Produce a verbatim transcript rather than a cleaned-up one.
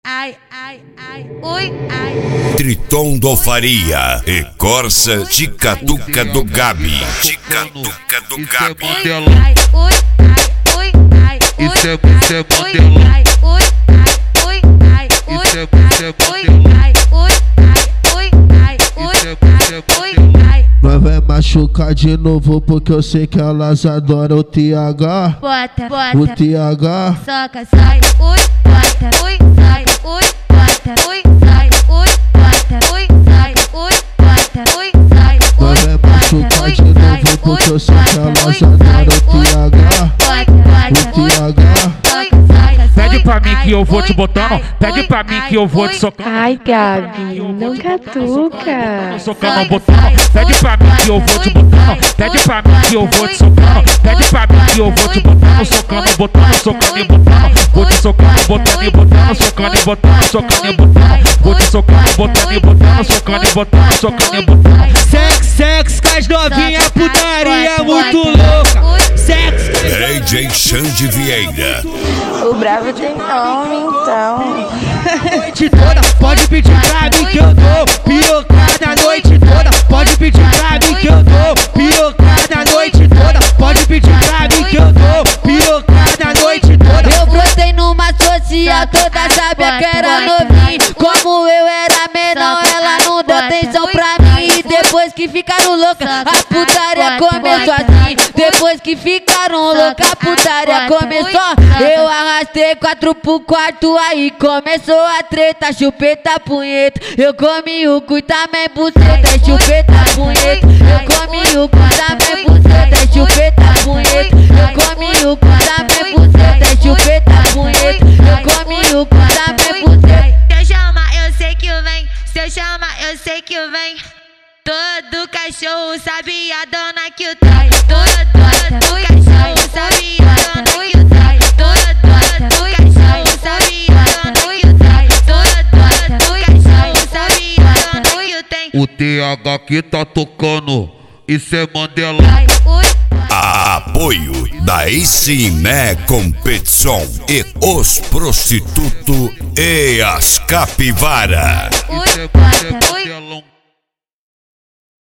ai, ai, ai, ui, ai. Triton do Faria e Corsa Ticatuca do Gabi. Ticatuca do Gabi. Ai, ui, ai, ui, ai, ui, Isso é, isso é ui, modelão. ai, ui, ai, ui, ai, ui, Isso é, isso é ui, modelão. ai, ui, ai, ui, ai, ui, Isso é, isso é ai, ui, modelão. ai. Nós vai machucar de novo porque eu sei que elas adoram o T H. Bota, O bota, T H. soca, sai, ui, bota, ui, sai, ui, bota, ui, sai, ui, bota, ui, sai, ui, bota, ui, sai, Nós vai machucar de novo porque eu sei que elas adoram o T H. O T H. Pede pra mim que eu vou te botando. Pede pra mim que eu vou te socando. Ai, Gabi, não catuca. Socando, botando. Pede pra mim que eu vou te botando. Pede pra mim que eu vou te socando. Pede pra mim que eu vou te botando. Socando, botando, socando e botando. Vou te socando, botando e botando. Socando e botando, socando e botando. Vou te socando, botando e botando. Socando e botando, socando e botando. Sex, sex, com as novinha, putaria muito louca. Sex, D J Xande Vieira. O bravo tem nome, então. noite toda, pode pedir pra mim que eu dou pirocada a noite toda. Pode pedir pra mim que eu dou pirocada a noite toda. Pode pedir pra mim que eu dou pirocada a noite toda. Eu brotei numa social, toda sabia que era novinha. Como eu era menor, ela não deu atenção pra mim. E depois que ficaram loucas, a putaria começou assim. Depois que ficaram loucas, a putaria começou. Eu arrastei quatro pro quarto, aí começou a treta. Chupeta, punheta, eu comi o cu também buceta. Chupeta, punheta, eu comi o cu também buceta. Chupeta, punheta, eu comi o cu também buceta. Chupeta, punheta, eu comi o cu também buceta. Se eu chamar, eu sei que vem. Se eu chamar, eu sei que vem. Todo cachorro sabe a dona que o tem. Todo, todo cachorro sabe a dona que o tem. Todo, todo cachorro sabe a dona que o tem. Todo, todo cachorro sabe a dona que o tem. O T H que tá tocando. Isso é Mandela. Apoio da Icimé Competição e os prostitutos e as capivara. Isso é, isso é Mandela.